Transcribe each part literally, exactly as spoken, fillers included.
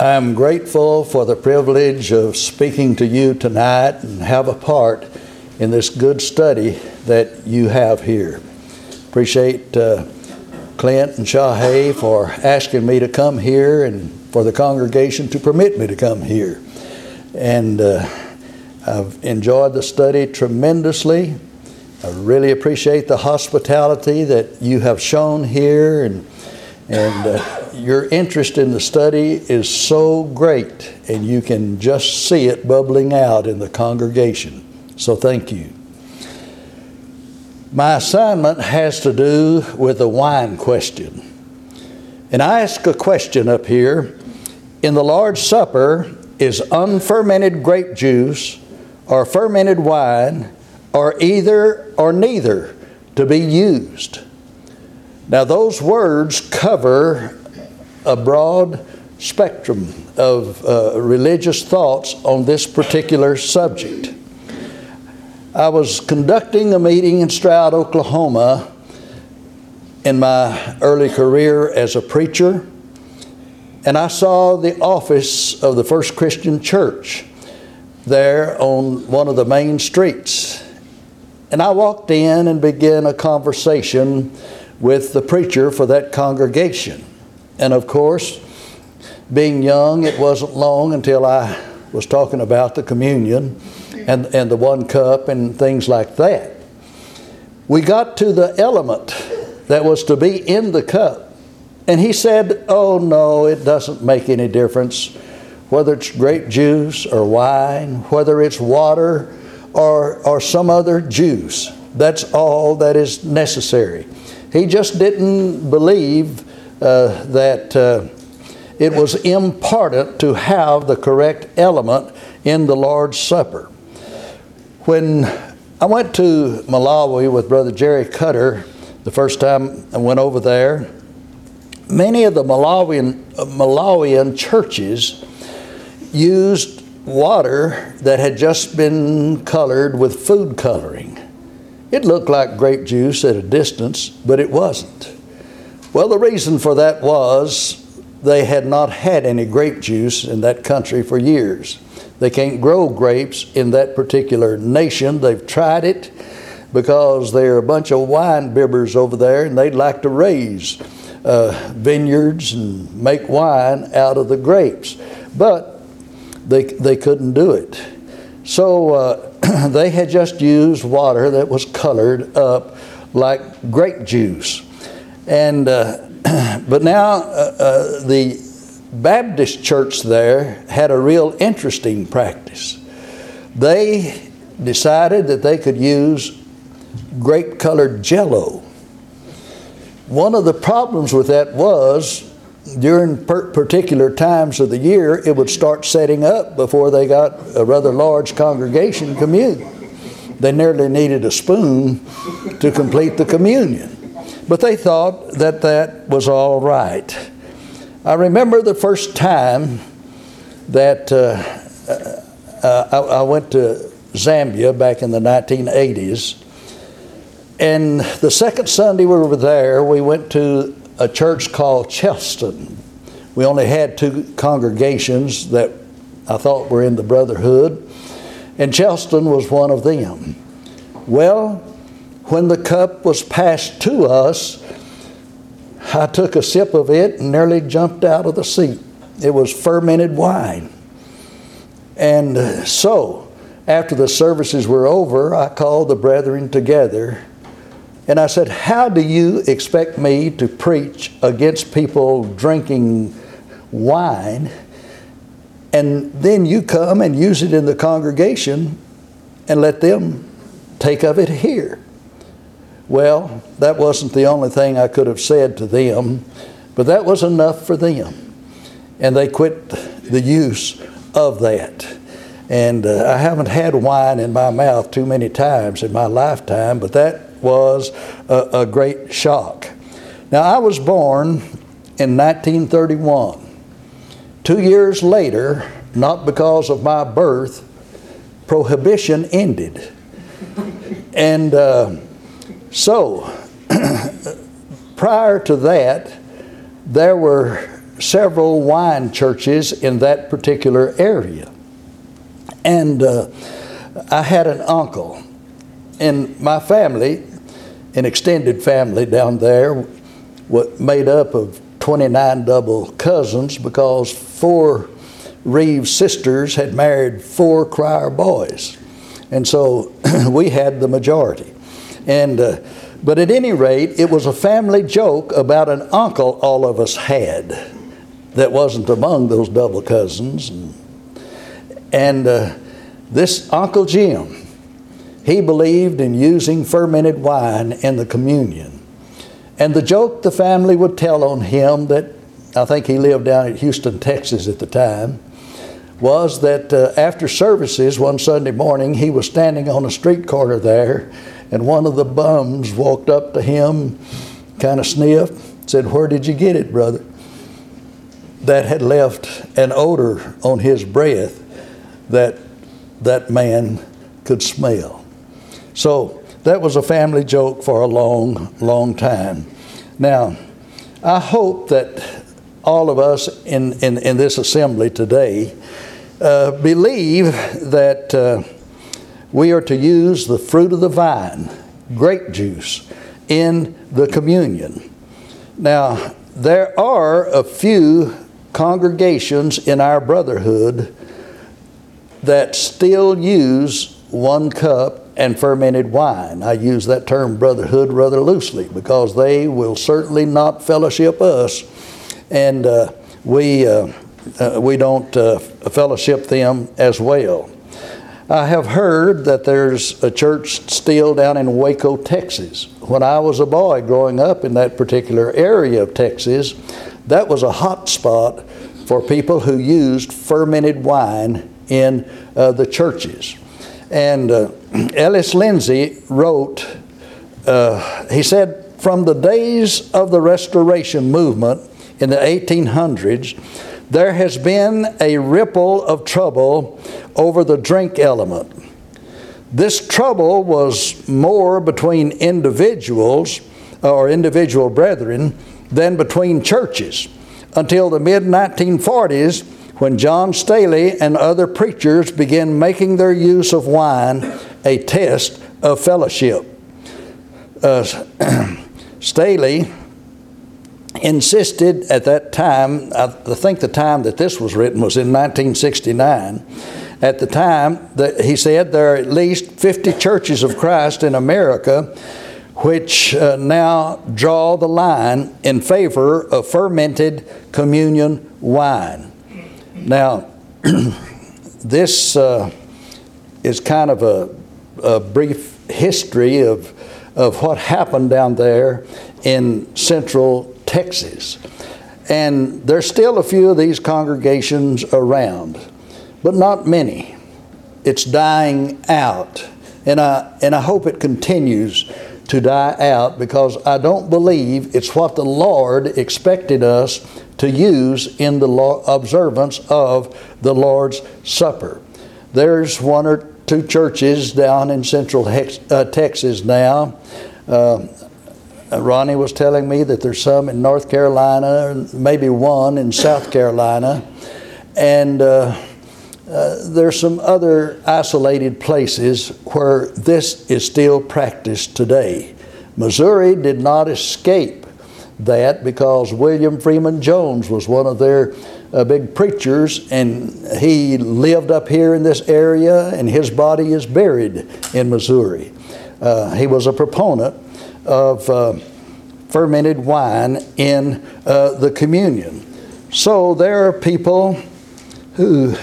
I'm grateful for the privilege of speaking to you tonight and have a part in this good study that you have here. Appreciate uh, Clint and Shahay for asking me to come here and for the congregation to permit me to come here. And uh, I've enjoyed the study tremendously. I really appreciate the hospitality that you have shown here, and and uh, your interest in the study is so great, and you can just see it bubbling out in the congregation. So thank you. My assignment has to do with the wine question. And I ask a question up here. In the Lord's Supper, is unfermented grape juice or fermented wine or either or neither to be used? Now those words cover a broad spectrum of uh, religious thoughts on this particular subject. I was conducting a meeting in Stroud, Oklahoma in my early career as a preacher, and I saw the office of the First Christian Church there on one of the main streets. And I walked in and began a conversation with the preacher for that congregation. And of course, being young, it wasn't long until I was talking about the communion and, and the one cup and things like that. We got to the element that was to be in the cup. And he said, oh no, it doesn't make any difference whether it's grape juice or wine, whether it's water or, or some other juice. That's all that is necessary. He just didn't believe uh, that uh, it was important to have the correct element in the Lord's Supper. When I went to Malawi with Brother Jerry Cutter the first time I went over there, many of the Malawian, uh, Malawian churches used water that had just been colored with food coloring. It looked like grape juice at a distance, but it wasn't. Well, the reason for that was they had not had any grape juice in that country for years. They can't grow grapes in that particular nation. They've tried it because they're a bunch of wine bibbers over there, and they'd like to raise uh, vineyards and make wine out of the grapes. But they, they couldn't do it. So uh, they had just used water that was colored up like grape juice. And uh, but now uh, uh, the Baptist church there had a real interesting practice. They decided that they could use grape-colored Jell-O. One of the problems with that was during per- particular times of the year, it would start setting up before they got a rather large congregation communion. They nearly needed a spoon to complete the communion. But they thought that that was all right. I remember the first time that uh, uh, I, I went to Zambia back in the nineteen eighties. And the second Sunday we were there, we went to a church called Chelston. We only had two congregations that I thought were in the Brotherhood, and Chelston was one of them. Well, when the cup was passed to us, I took a sip of it and nearly jumped out of the seat. It was fermented wine. And so, after the services were over, I called the brethren together and I said, how do you expect me to preach against people drinking wine, and then you come and use it in the congregation and let them take of it here? Well, that wasn't the only thing I could have said to them, but that was enough for them. And they quit the use of that. And uh, I haven't had wine in my mouth too many times in my lifetime, but that was a, a great shock. Now, I was born in nineteen thirty-one. Two years later, not because of my birth, prohibition ended. And uh, so, prior to that, there were several wine churches in that particular area. And uh, I had an uncle in my family, an extended family down there, what made up of twenty-nine double cousins, because four Reeves sisters had married four Crier boys. And so we had the majority. And uh, but at any rate, it was a family joke about an uncle all of us had that wasn't among those double cousins. And, and uh, this Uncle Jim, he believed in using fermented wine in the communion. And the joke the family would tell on him, that I think he lived down in Houston, Texas at the time, was that uh, after services one Sunday morning, he was standing on a street corner there, and one of the bums walked up to him, kind of sniffed, said, "Where did you get it, brother?" That had left an odor on his breath that that man could smell. So that was a family joke for a long, long time. Now, I hope that all of us in, in, in this assembly today uh, believe that uh, we are to use the fruit of the vine, grape juice, in the communion. Now, there are a few congregations in our brotherhood that still use one cup and fermented wine. I use that term brotherhood rather loosely, because they will certainly not fellowship us, and uh, we uh, uh, we don't uh, fellowship them as well. I have heard that there's a church still down in Waco, Texas. When I was a boy growing up in that particular area of Texas, that was a hot spot for people who used fermented wine in uh, the churches. And uh, Ellis Lindsay wrote, uh, he said, from the days of the Restoration movement in the eighteen hundreds, there has been a ripple of trouble over the drink element. This trouble was more between individuals or individual brethren than between churches, until the mid nineteen forties, when John Staley and other preachers began making their use of wine a test of fellowship. Uh, Staley insisted at that time, I think the time that this was written was in nineteen sixty-nine, at the time that he said there are at least fifty churches of Christ in America which uh, now draw the line in favor of fermented communion wine. Now, this uh, is kind of a, a brief history of, of what happened down there in central Texas. And there's still a few of these congregations around, but not many. It's dying out. And I, and I hope it continues to die out, because I don't believe it's what the Lord expected us to use in the law, observance of the Lord's Supper. There's one or two churches down in central Hex, uh, Texas now. Uh, Ronnie was telling me that there's some in North Carolina, maybe one in South Carolina, and uh, uh, there's some other isolated places where this is still practiced today. Missouri did not escape that, because William Freeman Jones was one of their uh, big preachers, and he lived up here in this area, and his body is buried in Missouri. Uh, he was a proponent of uh, fermented wine in uh, the communion. So there are people who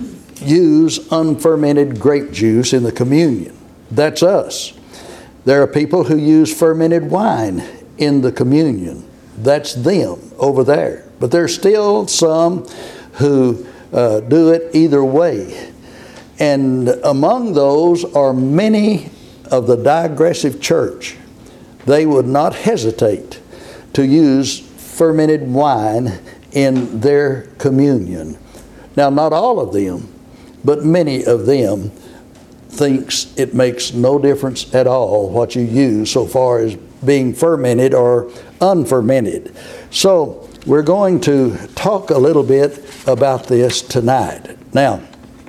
use unfermented grape juice in the communion. That's us. There are people who use fermented wine in the communion. That's them over there. But there's still some who uh, do it either way. And among those are many of the digressive church. They would not hesitate to use fermented wine in their communion. Now, not all of them, but many of them thinks it makes no difference at all what you use so far as being fermented or unfermented. So we're going to talk a little bit about this tonight. Now,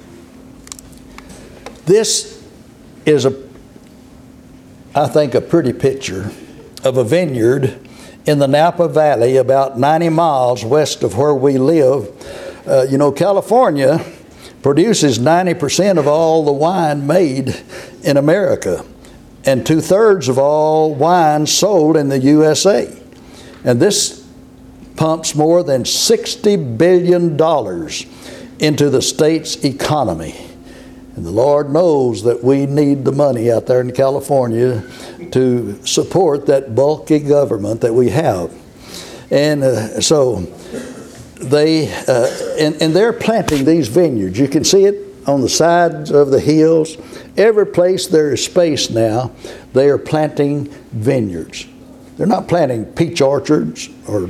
this is, a, I think, a pretty picture of a vineyard in the Napa Valley, about ninety miles west of where we live. Uh, you know, California produces ninety percent of all the wine made in America, and two-thirds of all wine sold in the U S A. And this pumps more than sixty billion dollars into the state's economy. And the Lord knows that we need the money out there in California to support that bulky government that we have. And uh, so they, uh, and, and they're planting these vineyards. You can see it on the sides of the hills. Every place there is space now, they are planting vineyards. They're not planting peach orchards or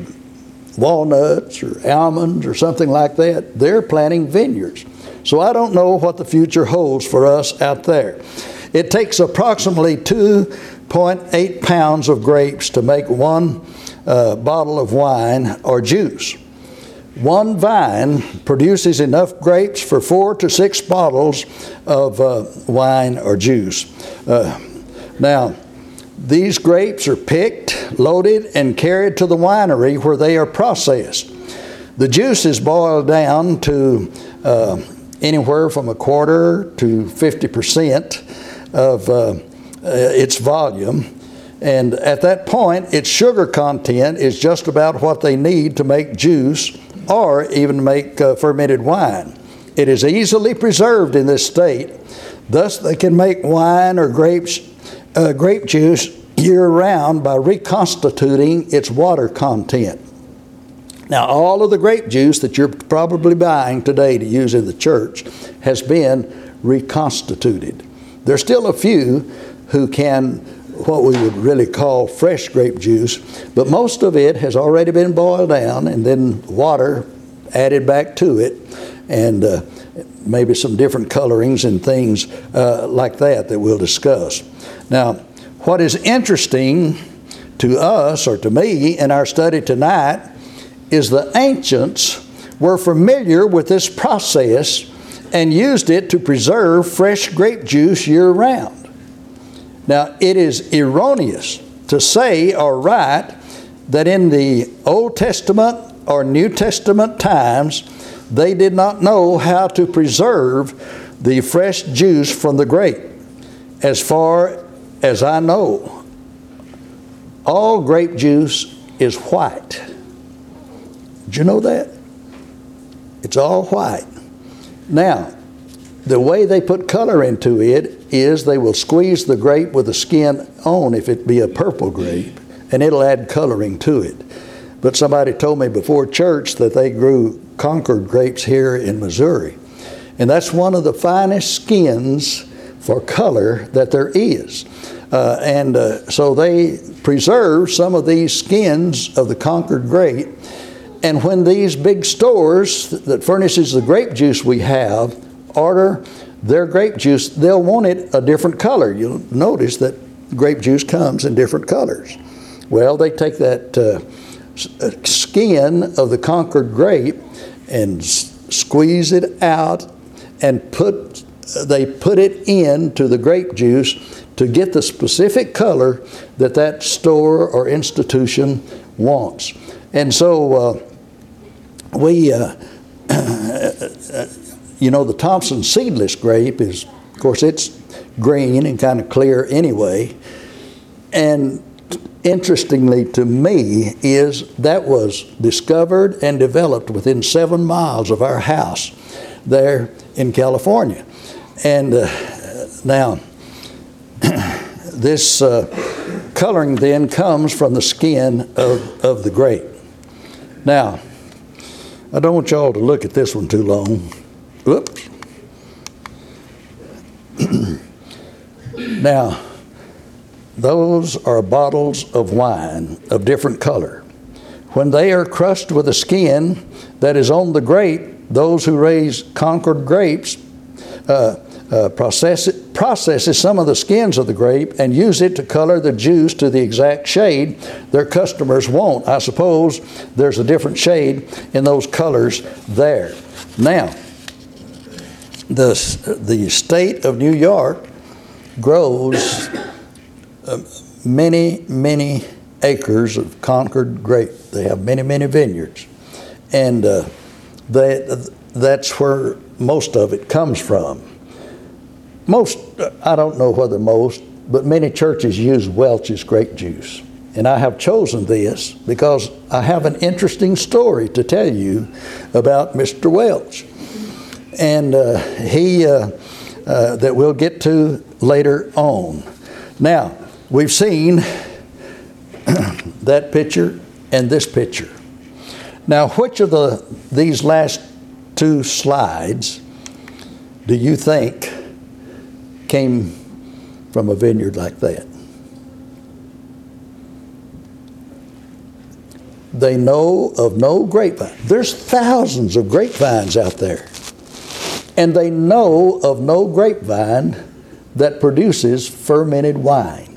walnuts or almonds or something like that. They're planting vineyards. So I don't know what the future holds for us out there. It takes approximately two point eight pounds of grapes to make one uh, bottle of wine or juice. One vine produces enough grapes for four to six bottles of uh, wine or juice. Uh, now, these grapes are picked, loaded, and carried to the winery where they are processed. The juice is boiled down to uh, anywhere from a quarter to fifty percent of uh, uh, its volume. And at that point, its sugar content is just about what they need to make juice or even make uh, fermented wine. It is easily preserved in this state. Thus, they can make wine or grapes, uh, grape juice year-round by reconstituting its water content. Now, all of the grape juice that you're probably buying today to use in the church has been reconstituted. There's still a few who can, what we would really call fresh grape juice, but most of it has already been boiled down and then water added back to it, and uh, maybe some different colorings and things uh, like that that we'll discuss. Now, what is interesting to us, or to me, in our study tonight, is the ancients were familiar with this process and used it to preserve fresh grape juice year-round. Now, it is erroneous to say or write that in the Old Testament or New Testament times, they did not know how to preserve the fresh juice from the grape. As far as I know, all grape juice is white. Did you know that? It's all white. Now, the way they put color into it is they will squeeze the grape with the skin on, if it be a purple grape, and it'll add coloring to it. But somebody told me before church that they grew Concord grapes here in Missouri. And that's one of the finest skins for color that there is. Uh, and uh, so they preserve some of these skins of the Concord grape. And when these big stores that furnishes the grape juice we have order their grape juice, they'll want it a different color. You'll notice that grape juice comes in different colors. Well, they take that uh, skin of the Concord grape and s- squeeze it out and put they put it into the grape juice to get the specific color that that store or institution wants. And so uh, we, uh, you know, the Thompson seedless grape is, of course, it's green and kind of clear anyway. And interestingly to me is that was discovered and developed within seven miles of our house there in California. And uh, now, this uh, coloring then comes from the skin of, of the grape. Now, I don't want y'all to look at this one too long. Whoops. Now, those are bottles of wine of different color. When they are crushed with the skin that is on the grape, those who raise Concord grapes uh, uh, process it, processes some of the skins of the grape and use it to color the juice to the exact shade their customers want. I suppose there's a different shade in those colors there. Now, the, the state of New York grows uh, many, many acres of Concord grape. They have many, many vineyards. And uh, they, that's where most of it comes from. Most, I don't know whether most, but many churches use Welch's grape juice. And I have chosen this because I have an interesting story to tell you about Mister Welch. And uh, he, uh, uh, that we'll get to later on. Now, we've seen that picture and this picture. Now, which of the these last two slides do you think came from a vineyard like that? They know of no grapevine. There's thousands of grapevines out there. And they know of no grapevine that produces fermented wine.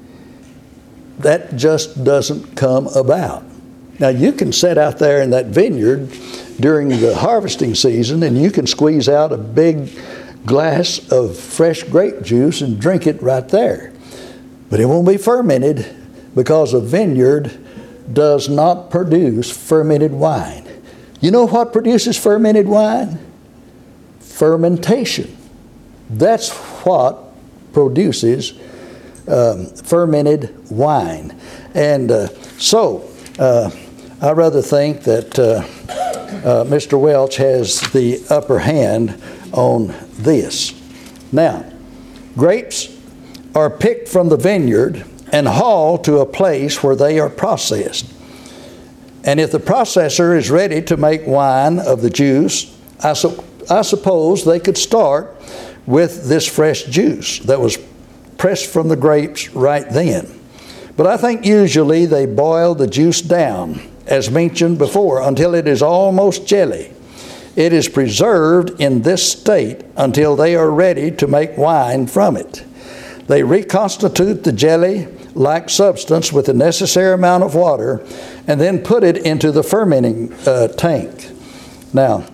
That just doesn't come about. Now, you can sit out there in that vineyard during the harvesting season and you can squeeze out a big glass of fresh grape juice and drink it right there. But it won't be fermented because a vineyard does not produce fermented wine. You know what produces fermented wine? Fermentation. That's what produces um, fermented wine. And uh, so, uh, I rather think that uh, uh, Mister Welch has the upper hand on this. Now, grapes are picked from the vineyard and hauled to a place where they are processed. And if the processor is ready to make wine of the juice, I, su- I suppose they could start with this fresh juice that was pressed from the grapes right then. But I think usually they boil the juice down, as mentioned before, until it is almost jelly. It is preserved in this state until they are ready to make wine from it. They reconstitute the jelly-like substance with the necessary amount of water and then put it into the fermenting uh, tank. Now,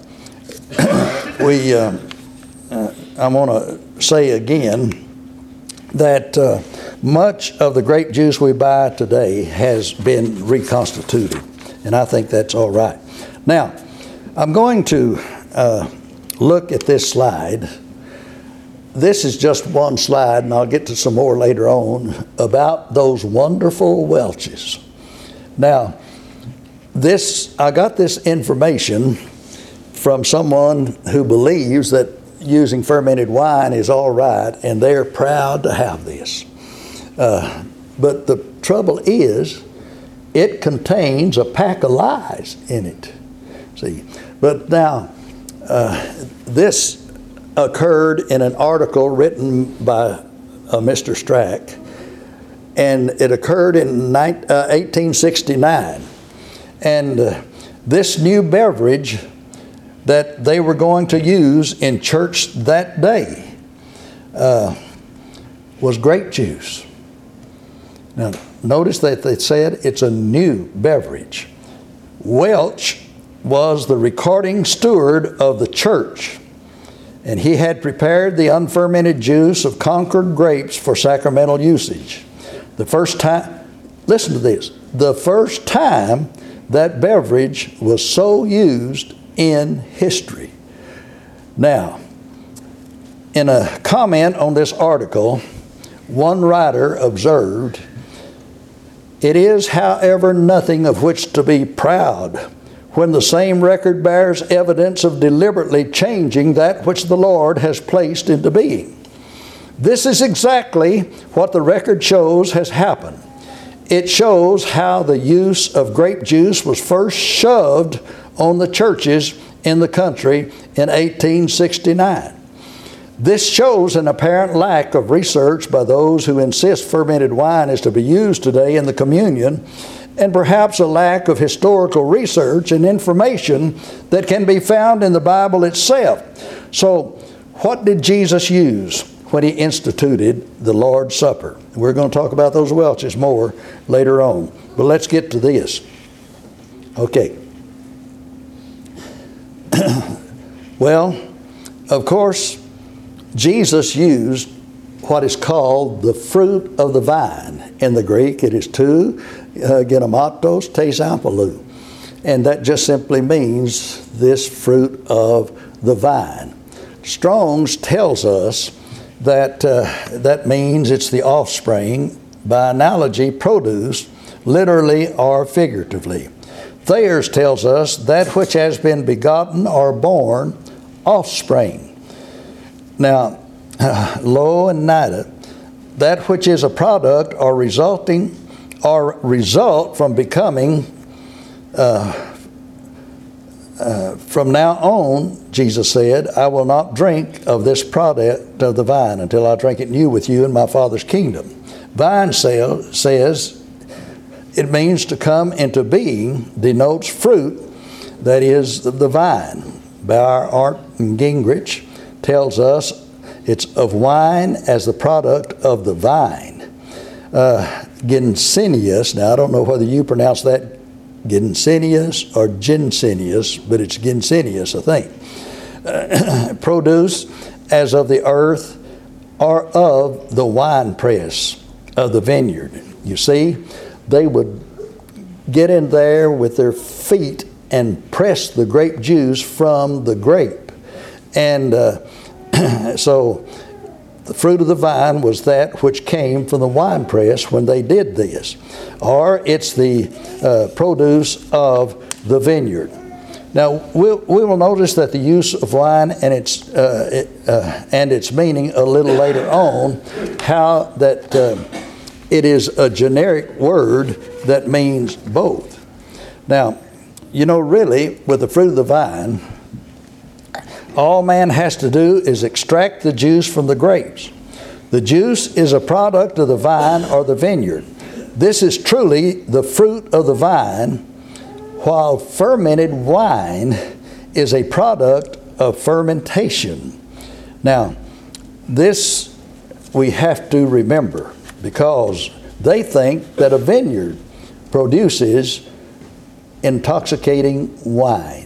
we, uh, uh, I want to say again that uh, much of the grape juice we buy today has been reconstituted, and I think that's all right. Now, I'm going to uh, look at this slide. This is just one slide, and I'll get to some more later on, about those wonderful Welches. Now, this I got this information from someone who believes that using fermented wine is all right, and they're proud to have this. Uh, but the trouble is, it contains a pack of lies in it. See, but now, uh, this occurred in an article written by uh, Mister Strack, and it occurred in eighteen sixty-nine. And uh, this new beverage that they were going to use in church that day uh, was grape juice. Now, notice that they said it's a new beverage. Welch was the recording steward of the church, and he had prepared the unfermented juice of Concord grapes for sacramental usage. The first time, listen to this, the first time that beverage was so used in history. Now, in a comment on this article, one writer observed, "It is, however, nothing of which to be proud, when the same record bears evidence of deliberately changing that which the Lord has placed into being. This is exactly what the record shows has happened. It shows how the use of grape juice was first shoved on the churches in the country in eighteen sixty-nine. This shows an apparent lack of research by those who insist fermented wine is to be used today in the communion, and perhaps a lack of historical research and information that can be found in the Bible itself. So, what did Jesus use when he instituted the Lord's Supper. We're going to talk about those Welches more later on. But let's get to this. Okay. Well, of course, Jesus used what is called the fruit of the vine. In the Greek, it is tu uh, genomatos tesampalou. And that just simply means this fruit of the vine. Strong's tells us that uh, that means it's the offspring, by analogy, produce, literally or figuratively. Thayer's tells us that which has been begotten or born, offspring. Now, uh, Lowe and Nida, that which is a product or resulting or result from becoming uh, Uh, from now on, Jesus said, I will not drink of this product of the vine until I drink it new with you in my Father's kingdom. Vine sale, says it means to come into being, denotes fruit, that is the vine. Bauer, Art, and Gingrich tells us it's of wine as the product of the vine. Uh, Ginsenius, now I don't know whether you pronounce that Ginsenius or Ginsenius, but it's Ginsenius, I think. Uh, produce as of the earth or of the wine press of the vineyard. You see, they would get in there with their feet and press the grape juice from the grape. And uh, so the fruit of the vine was that which came from the wine press when they did this. Or it's the uh, produce of the vineyard. Now, we'll, we will notice that the use of wine and its, uh, it, uh, and its meaning a little later on, how that uh, it is a generic word that means both. Now, you know, really, with the fruit of the vine, all man has to do is extract the juice from the grapes. The juice is a product of the vine or the vineyard. This is truly the fruit of the vine, while fermented wine is a product of fermentation. Now, this we have to remember, because they think that a vineyard produces intoxicating wine.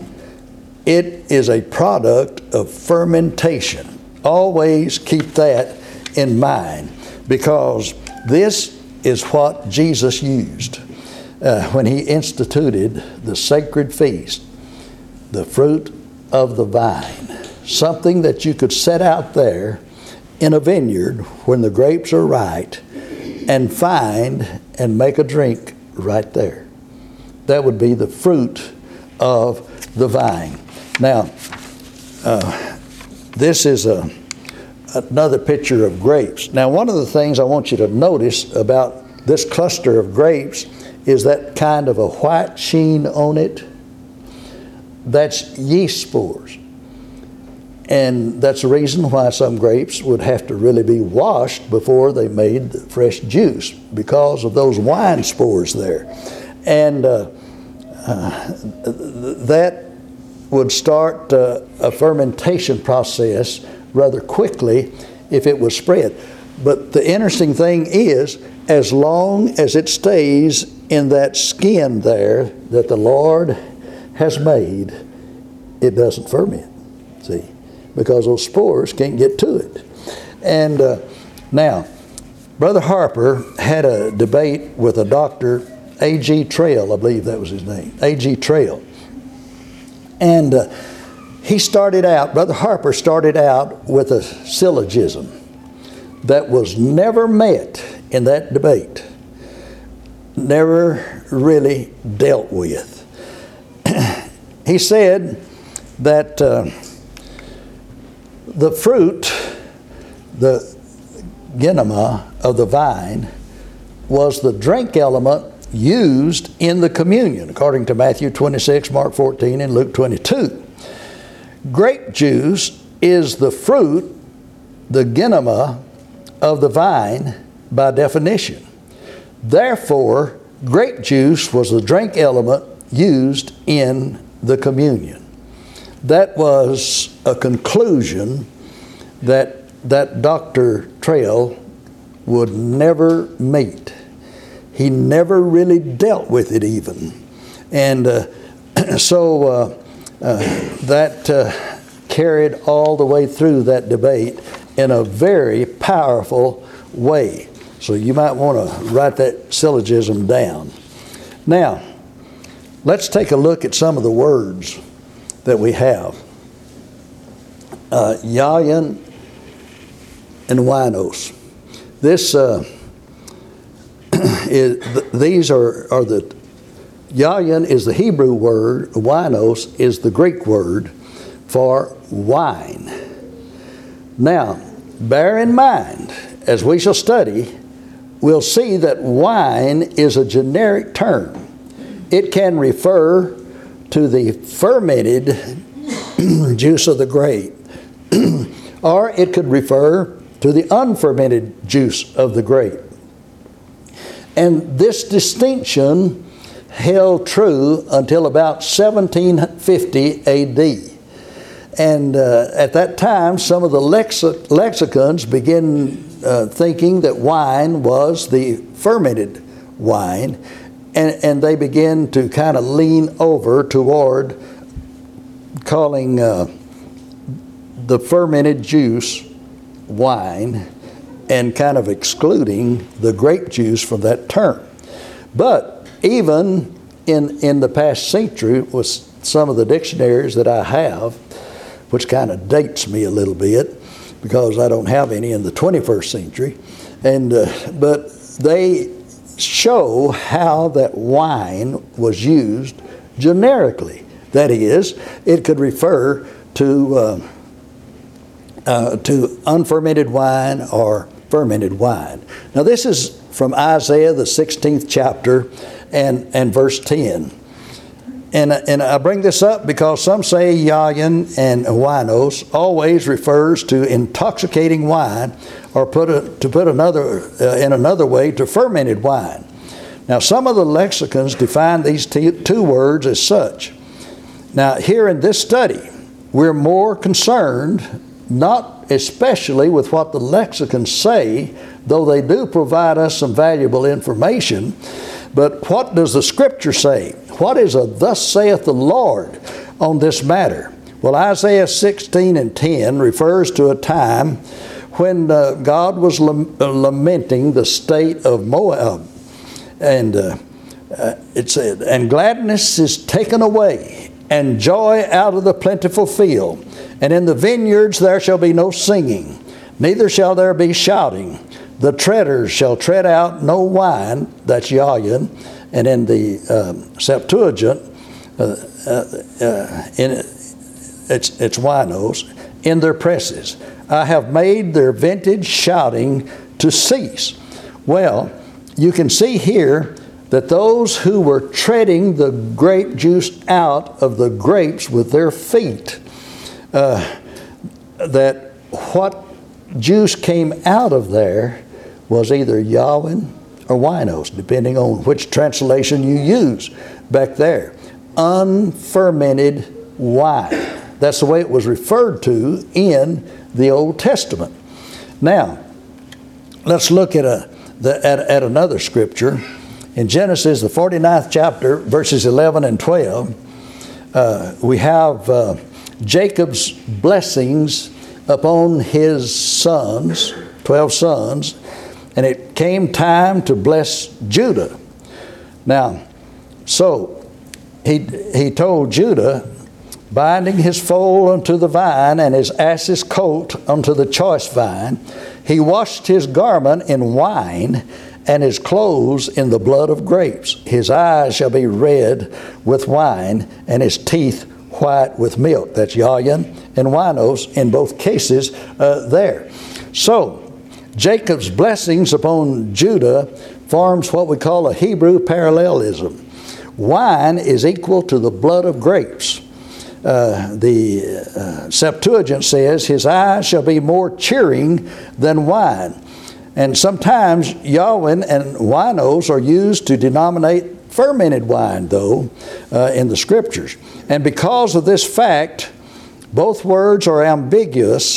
It is a product of fermentation. Always keep that in mind, because this is what Jesus used uh, when he instituted the sacred feast, the fruit of the vine. Something that you could set out there in a vineyard when the grapes are right and find and make a drink right there. That would be the fruit of the vine. Now, uh, this is a, another picture of grapes. Now, one of the things I want you to notice about this cluster of grapes is that kind of a white sheen on it. That's yeast spores. And that's the reason why some grapes would have to really be washed before they made the fresh juice, because of those wine spores there. And uh, uh, that would start uh, a fermentation process rather quickly if it was spread. But the interesting thing is, as long as it stays in that skin there that the Lord has made, it doesn't ferment, see, because those spores can't get to it. And uh, now, Brother Harper had a debate with a doctor, A G Trail, I believe that was his name, A G Trail. And uh, he started out, Brother Harper started out with a syllogism that was never met in that debate, never really dealt with. He said that uh, the fruit, the genema of the vine, was the drink element used in the communion, according to Matthew twenty-six, Mark fourteen, and Luke twenty-two. Grape juice is the fruit, the genema of the vine by definition. Therefore, grape juice was the drink element used in the communion. That was a conclusion that that Doctor Trail would never meet. He never really dealt with it even. And uh, so uh, uh, that uh, carried all the way through that debate in a very powerful way. So you might want to write that syllogism down. Now, let's take a look at some of the words that we have. Uh, Yayin and Winos. This uh, is th- these are are the Yayin is the Hebrew word. Winos is the Greek word for wine. Now, bear in mind, as we shall study, we'll see that wine is a generic term. It can refer to the fermented juice of the grape, or it could refer to the unfermented juice of the grape. And this distinction held true until about seventeen fifty A D. And uh, at that time, some of the lexi- lexicons began uh, thinking that wine was the fermented wine, and, and they began to kind of lean over toward calling uh, the fermented juice wine and kind of excluding the grape juice from that term. But even in, in the past century, with some of the dictionaries that I have, which kind of dates me a little bit because I don't have any in the twenty-first century, and uh, but they show how that wine was used generically. That is, it could refer to uh, uh, to unfermented wine or fermented wine. Now this is from Isaiah, the sixteenth chapter, and, and verse ten. And, and I bring this up because some say yayin and winos always refers to intoxicating wine, or put a, to put another uh, in another way, to fermented wine. Now some of the lexicons define these t- two words as such. Now here in this study, we're more concerned not especially with what the lexicons say, though they do provide us some valuable information, but what does the Scripture say? What is a "thus saith the Lord" on this matter? Well, Isaiah sixteen and ten refers to a time when uh, God was lamenting the state of Moab. And uh, uh, it said, "And gladness is taken away, and joy out of the plentiful field. And in the vineyards there shall be no singing, neither shall there be shouting. The treaders shall tread out no wine," that's yayin, and in the um, Septuagint, uh, uh, uh, in, it's, it's winos, "in their presses. I have made their vintage shouting to cease." Well, you can see here that those who were treading the grape juice out of the grapes with their feet, uh, that what juice came out of there was either yayin or winos, depending on which translation you use back there. Unfermented wine. That's the way it was referred to in the Old Testament. Now, let's look at a the, at, at another scripture. In Genesis, the forty-ninth chapter, verses eleven and twelve, uh, we have uh, Jacob's blessings upon his sons, twelve sons, and it came time to bless Judah. Now, so he he told Judah, binding his foal unto the vine and his ass's colt unto the choice vine, he washed his garment in wine and his clothes in the blood of grapes. His eyes shall be red with wine, and his teeth white with milk. That's yayin and winos in both cases uh, there. So, Jacob's blessings upon Judah forms what we call a Hebrew parallelism. Wine is equal to the blood of grapes. Uh, the uh, Septuagint says, his eyes shall be more cheering than wine. And sometimes yayin and winos are used to denominate fermented wine, though, uh, in the Scriptures. And because of this fact, both words are ambiguous,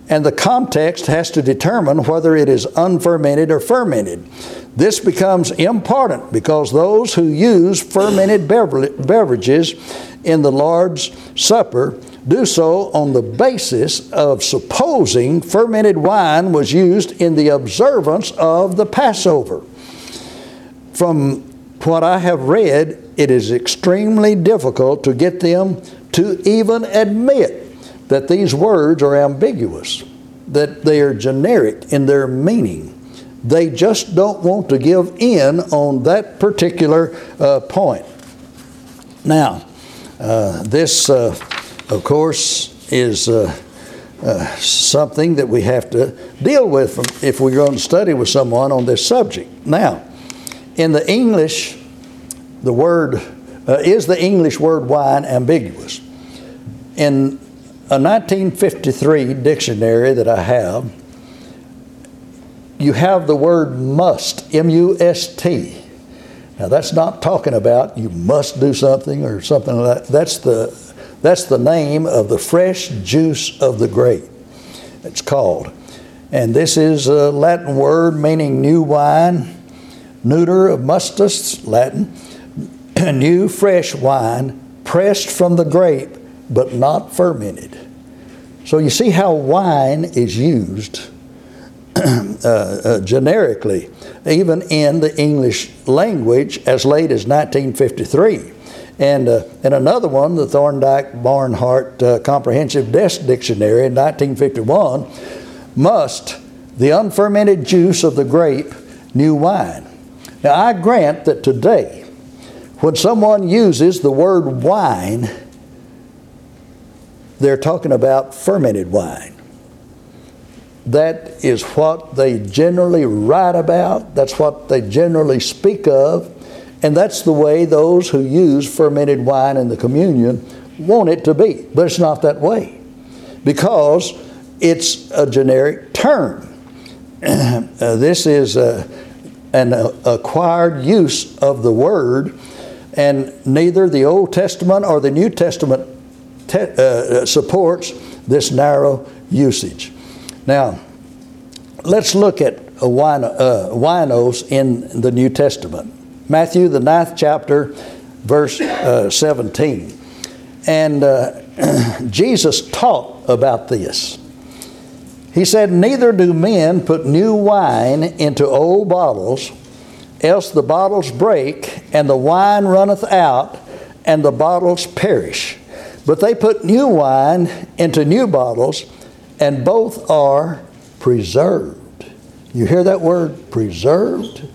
and the context has to determine whether it is unfermented or fermented. This becomes important because those who use fermented beverages in the Lord's Supper do so on the basis of supposing fermented wine was used in the observance of the Passover. From what I have read, it is extremely difficult to get them to even admit that these words are ambiguous, that they are generic in their meaning. They just don't want to give in on that particular uh, point. Now, uh, this, uh, of course, is uh, uh, something that we have to deal with if we're going to study with someone on this subject. Now, in the English, the word, uh, is the English word wine ambiguous? In a nineteen fifty-three dictionary that I have, you have the word must, M U S T. Now that's not talking about you must do something or something like that. That's the, that's the name of the fresh juice of the grape, it's called. And this is a Latin word meaning new wine, neuter of mustus, Latin, new fresh wine, pressed from the grape, but not fermented. So you see how wine is used uh, uh, generically, even in the English language as late as nineteen fifty-three. And, uh, and another one, the Thorndike Barnhart uh, Comprehensive Desk Dictionary in nineteen fifty-one, must, the unfermented juice of the grape, new wine. Now I grant that today, when someone uses the word wine, they're talking about fermented wine. That is what they generally write about. That's what they generally speak of. And that's the way those who use fermented wine in the communion want it to be. But it's not that way, because it's a generic term. uh, this is a, an uh, acquired use of the word, and neither the Old Testament or the New Testament te- uh, supports this narrow usage. Now, let's look at a wine, uh, winos in the New Testament. Matthew, the ninth chapter, verse uh, seventeen. And uh, Jesus taught about this. He said, "Neither do men put new wine into old bottles, else the bottles break, and the wine runneth out, and the bottles perish. But they put new wine into new bottles, and both are preserved." You hear that word, preserved?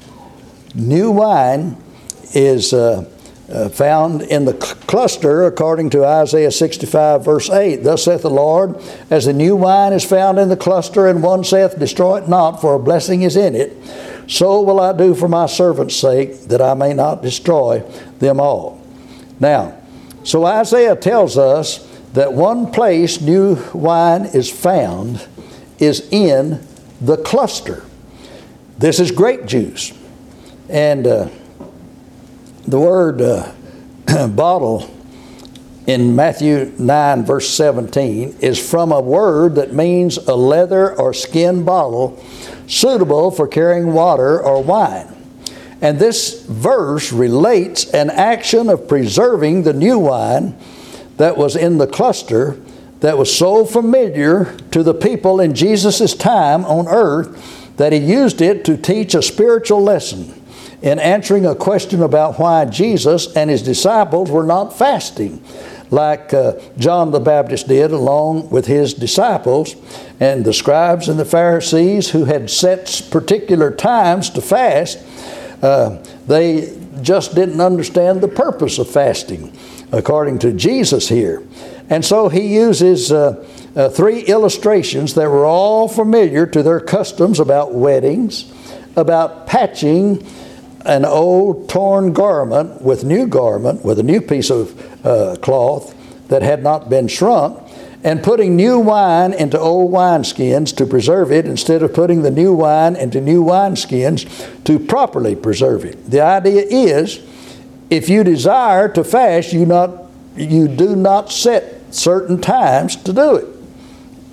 New wine is uh, uh, found in the cluster according to Isaiah sixty-five verse eight. "Thus saith the Lord, as the new wine is found in the cluster, and one saith, Destroy it not, for a blessing is in it, so will I do for my servant's sake, that I may not destroy them all." Now, so Isaiah tells us that one place new wine is found is in the cluster. This is grape juice. And uh, the word uh, bottle in Matthew nine verse seventeen is from a word that means a leather or skin bottle suitable for carrying water or wine. And this verse relates an action of preserving the new wine that was in the cluster, that was so familiar to the people in Jesus' time on earth that he used it to teach a spiritual lesson in answering a question about why Jesus and his disciples were not fasting, like uh, John the Baptist did along with his disciples. And the scribes and the Pharisees, who had set particular times to fast, uh, they just didn't understand the purpose of fasting, according to Jesus here. And so he uses uh, uh, three illustrations that were all familiar to their customs about weddings, about patching an old torn garment with new garment, with a new piece of uh, cloth that had not been shrunk, and putting new wine into old wineskins to preserve it, instead of putting the new wine into new wineskins to properly preserve it. The idea is, if you desire to fast, you not you do not set certain times to do it.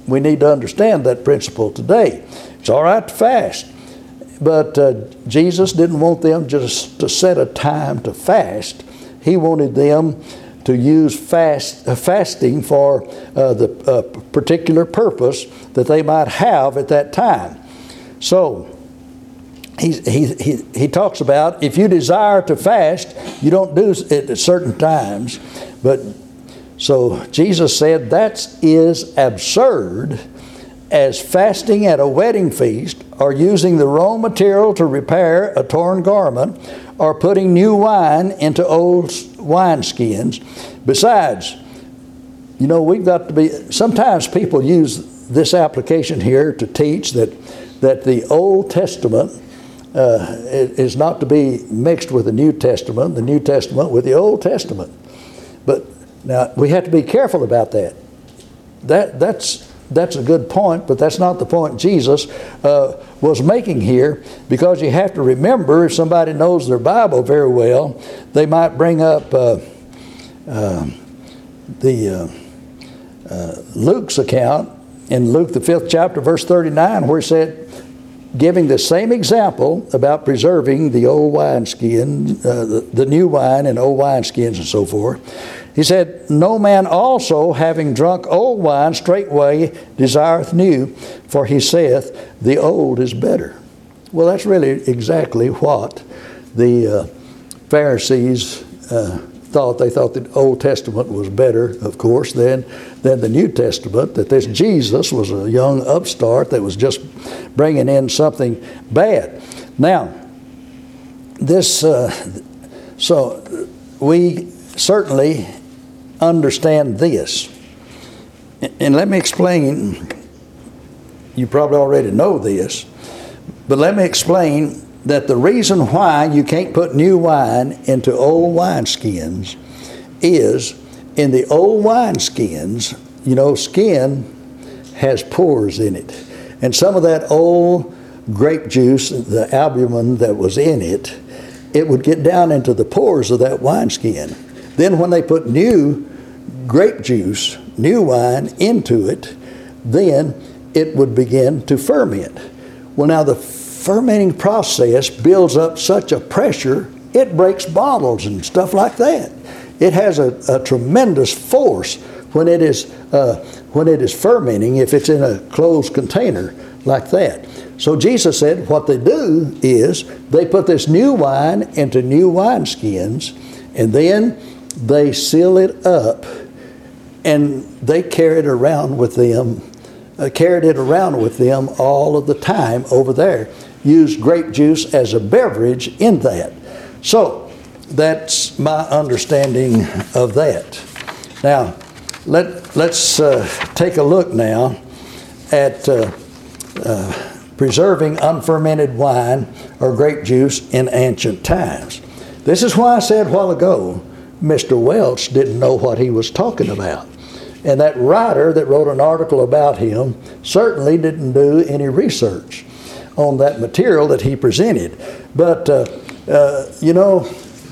we need to understand that principle today. It's all right to fast, but uh, Jesus didn't want them just to set a time to fast. He wanted them to use fast uh, fasting for uh, the uh, particular purpose that they might have at that time. So he, he, he, he talks about if you desire to fast, you don't do it at certain times. But so Jesus said that is absurd as fasting at a wedding feast, or using the raw material to repair a torn garment, or putting new wine into old wineskins. Besides, you know, we've got to be, sometimes people use this application here to teach that, that the Old Testament uh, is not to be mixed with the New Testament, the New Testament with the Old Testament. But now, we have to be careful about that. That that's that's a good point, but that's not the point Jesus uh, was making here, because you have to remember, if somebody knows their Bible very well, they might bring up uh, uh, the uh, uh, Luke's account in Luke the fifth chapter, verse thirty-nine, where he said, giving the same example about preserving the old wineskin, uh, the, the new wine in old wineskins and so forth. He said, no man also, having drunk old wine, straightway desireth new, for he saith, the old is better. Well, that's really exactly what the uh, Pharisees uh, thought. They thought the Old Testament was better, of course, than, than the New Testament, that this Jesus was a young upstart that was just bringing in something bad. Now, this, uh, so we certainly understand this. And let me explain, you probably already know this, but let me explain that the reason why you can't put new wine into old wineskins is, in the old wineskins, you know, skin has pores in it. And some of that old grape juice, the albumin that was in it, it would get down into the pores of that wineskin. Then when they put new grape juice, new wine into it, then it would begin to ferment. Well, now the fermenting process builds up such a pressure, it breaks bottles and stuff like that. It has a, a tremendous force when it is uh, when it is fermenting, if it's in a closed container like that. So Jesus said what they do is they put this new wine into new wineskins, and then they seal it up, and they carry it around with them, uh, carried it around with them all of the time over there. Use grape juice as a beverage in that. So that's my understanding of that. Now, let, let's uh, take a look now at uh, uh, preserving unfermented wine or grape juice in ancient times. This is why I said a while ago, Mister Welch didn't know what he was talking about. And that writer that wrote an article about him certainly didn't do any research on that material that he presented. But, uh, uh, you know,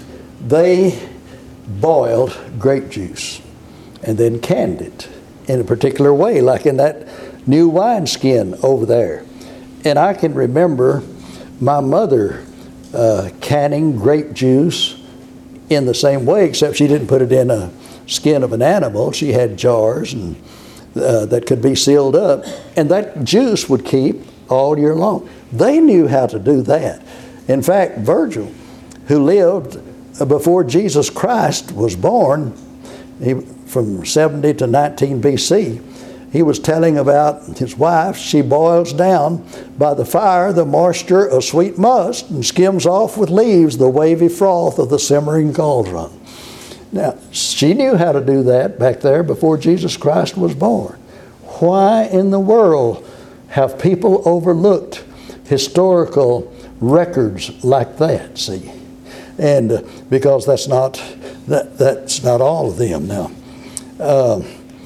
they boiled grape juice and then canned it in a particular way, like in that new wineskin over there. And I can remember my mother uh, canning grape juice in the same way, except she didn't put it in a skin of an animal. She had jars and uh, that could be sealed up, and that juice would keep all year long. They knew how to do that. In fact, Virgil, who lived before Jesus Christ was born, he, from seventy to nineteen B C, he was telling about his wife. She boils down by the fire the moisture of sweet must and skims off with leaves the wavy froth of the simmering cauldron. Now, she knew how to do that back there before Jesus Christ was born. Why in the world have people overlooked historical records like that, see? And uh, because that's not, that, that's not all of them now. Uh,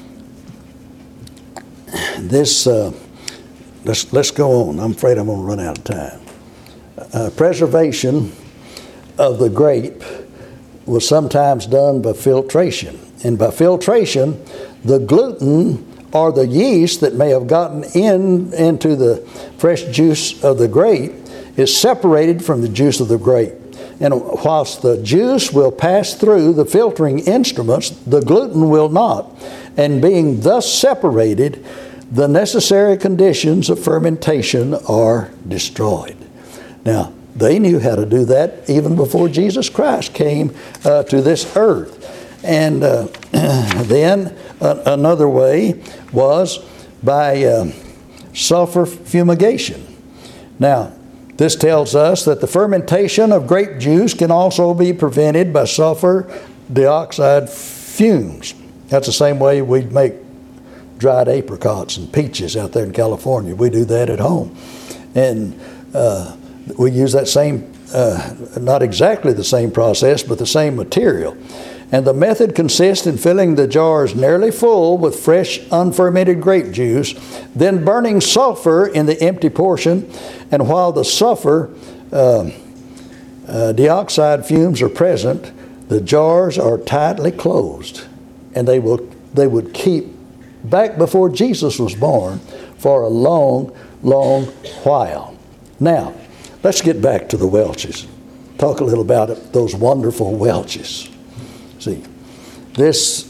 this, uh, let's, let's go on. I'm afraid I'm going to run out of time. Uh, preservation of the grape was sometimes done by filtration. And by filtration, the gluten or the yeast that may have gotten in into the fresh juice of the grape is separated from the juice of the grape. And whilst the juice will pass through the filtering instruments, the gluten will not. And being thus separated, the necessary conditions of fermentation are destroyed. Now, they knew how to do that even before Jesus Christ came uh, to this earth. And uh, then uh, another way was by uh, sulfur fumigation. Now, this tells us that the fermentation of grape juice can also be prevented by sulfur dioxide fumes. That's the same way we make dried apricots and peaches out there in California. We do that at home. And uh, we use that same, uh, not exactly the same process, but the same material. And the method consists in filling the jars nearly full with fresh unfermented grape juice, then burning sulfur in the empty portion. And while the sulfur uh, uh, dioxide fumes are present, the jars are tightly closed, and they will they would keep back before Jesus was born for a long, long while. Now, let's get back to the Welches. Talk a little about it, those wonderful Welches. See, this,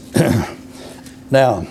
now,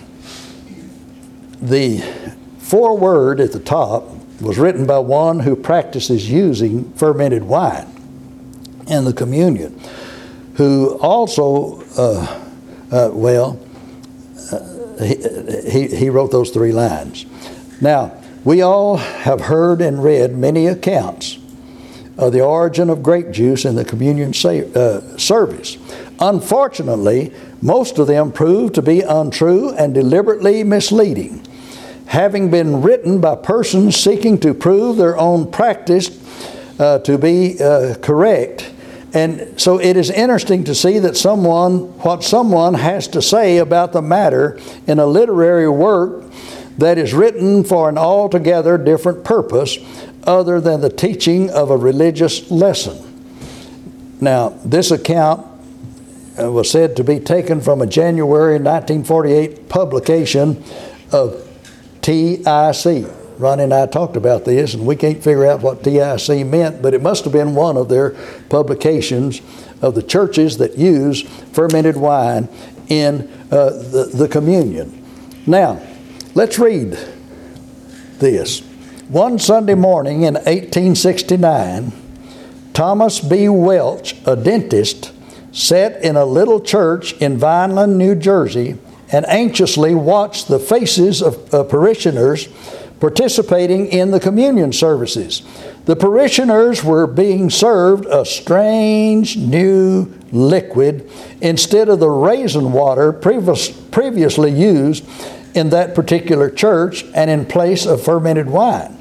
the foreword at the top was written by one who practices using fermented wine in the communion, who also, uh, uh, well, uh, he, he, he wrote those three lines. Now, we all have heard and read many accounts of the origin of grape juice in the communion sa- uh, service. Unfortunately, most of them proved to be untrue and deliberately misleading, having been written by persons seeking to prove their own practice uh, to be uh, correct. And so it is interesting to see that someone, what someone has to say about the matter in a literary work that is written for an altogether different purpose other than the teaching of a religious lesson. Now, this account uh, was said to be taken from a January nineteen forty-eight publication of T I C. Ronnie and I talked about this, and we can't figure out what T I C meant, but it must have been one of their publications of the churches that use fermented wine in uh, the, the communion. Now, let's read this. One Sunday morning in eighteen sixty-nine, Thomas B. Welch, a dentist, sat in a little church in Vineland, New Jersey, and anxiously watched the faces of uh, parishioners participating in the communion services. The parishioners were being served a strange new liquid instead of the raisin water previous, previously used in that particular church and in place of fermented wine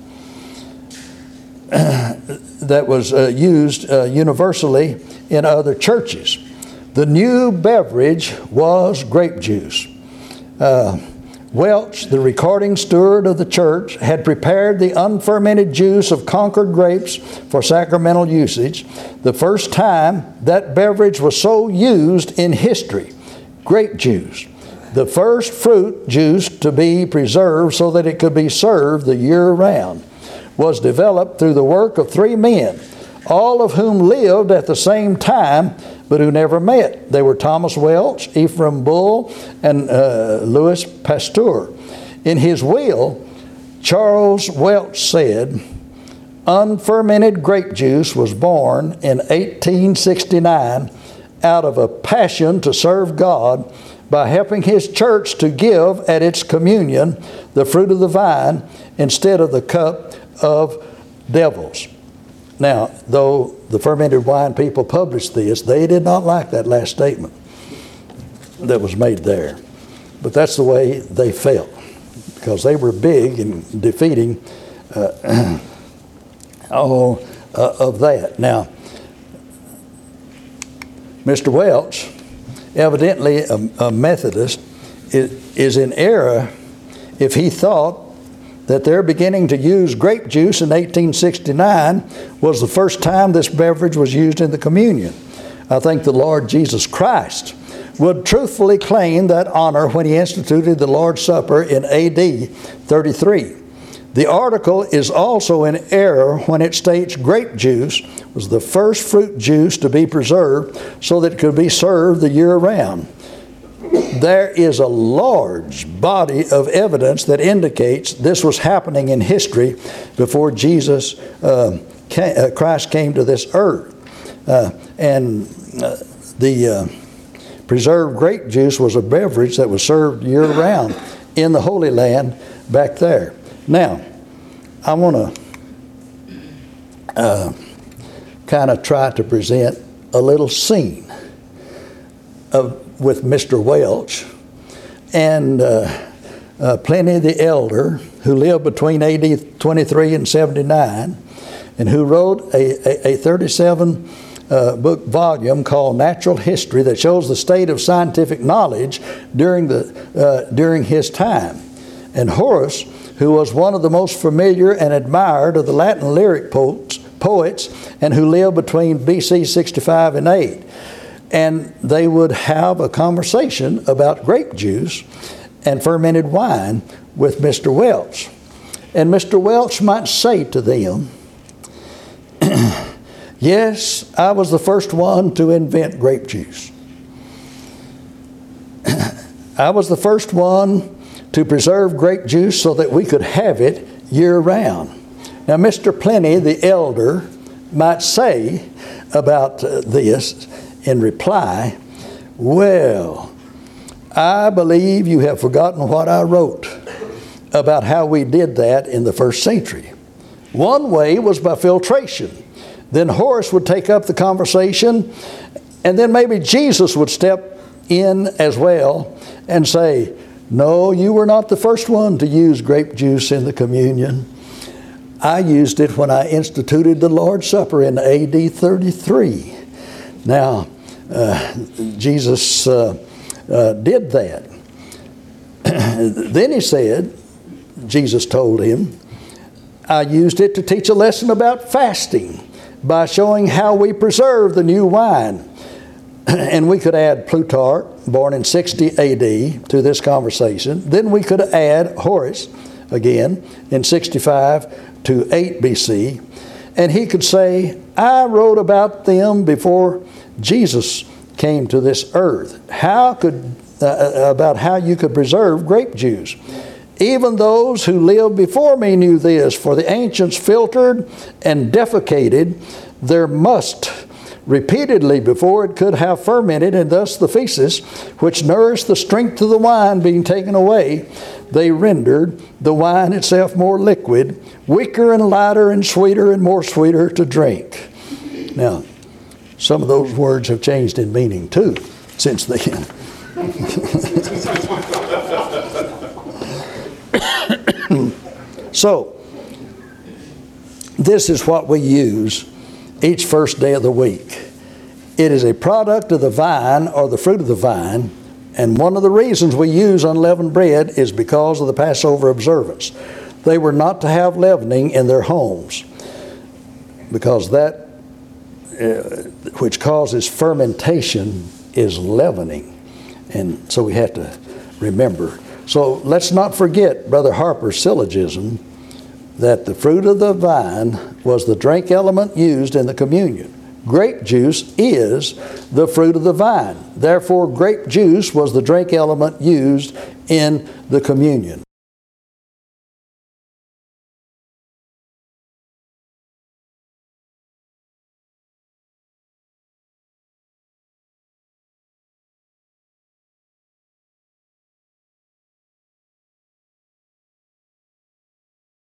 that was uh, used uh, universally in other churches. The new beverage was grape juice. Uh, Welch, the recording steward of the church, had prepared the unfermented juice of Concord grapes for sacramental usage. The first time that beverage was so used in history. Grape juice, the first fruit juice to be preserved so that it could be served the year round, was developed through the work of three men, all of whom lived at the same time, but who never met. They were Thomas Welch, Ephraim Bull, and uh, Louis Pasteur. In his will, Charles Welch said, unfermented grape juice was born in eighteen sixty-nine out of a passion to serve God by helping his church to give at its communion the fruit of the vine instead of the cup of devils. Now, though the fermented wine people published this, they did not like that last statement that was made there. But that's the way they felt, because they were big in defeating uh, all uh, of that. Now, Mister Welch, evidently a, a Methodist, is, is in error if he thought that their beginning to use grape juice in eighteen sixty-nine was the first time this beverage was used in the communion. I think the Lord Jesus Christ would truthfully claim that honor when he instituted the Lord's Supper in A D thirty-three. The article is also in error when it states grape juice was the first fruit juice to be preserved so that it could be served the year round. There is a large body of evidence that indicates this was happening in history before Jesus, uh, came, uh, Christ came to this earth. Uh, and uh, the uh, preserved grape juice was a beverage that was served year round in the Holy Land back there. Now, I want to uh, kind of try to present a little scene of, with Mister Welch and uh, uh, Pliny the Elder, who lived between A D twenty-three and seventy-nine, and who wrote a, a, a thirty-seven uh, book volume called Natural History that shows the state of scientific knowledge during, the, uh, during his time. And Horace, who was one of the most familiar and admired of the Latin lyric poets, poets and who lived between B C sixty-five and eight. And they would have a conversation about grape juice and fermented wine with Mister Welch. And Mister Welch might say to them, yes, I was the first one to invent grape juice. I was the first one to preserve grape juice so that we could have it year round. Now, Mister Pliny the Elder might say about uh, this in reply, well, I believe you have forgotten what I wrote about how we did that in the first century. One way was by filtration. Then Horace would take up the conversation, and then maybe Jesus would step in as well and say, no, you were not the first one to use grape juice in the communion. I used it when I instituted the Lord's Supper in A D thirty-three. Now, uh, Jesus uh, uh, did that. Then he said, Jesus told him, I used it to teach a lesson about fasting by showing how we preserve the new wine. And we could add Plutarch, born in sixty A D, to this conversation. Then we could add Horace, again, in sixty-five to eight B C. And he could say, I wrote about them before Jesus came to this earth. How could, uh, about how you could preserve grape juice. Even those who lived before me knew this, for the ancients filtered and defecated their must repeatedly before it could have fermented, and thus the feces, which nourished the strength of the wine being taken away, they rendered the wine itself more liquid, weaker and lighter and sweeter and more sweeter to drink. Now, some of those words have changed in meaning too since then. So, this is what we use each first day of the week. It is a product of the vine or the fruit of the vine, and one of the reasons we use unleavened bread is because of the Passover observance. They were not to have leavening in their homes because that uh, which causes fermentation is leavening, and so we have to remember. So let's not forget Brother Harper's syllogism that the fruit of the vine was the drink element used in the communion. Grape juice is the fruit of the vine. Therefore, grape juice was the drink element used in the communion.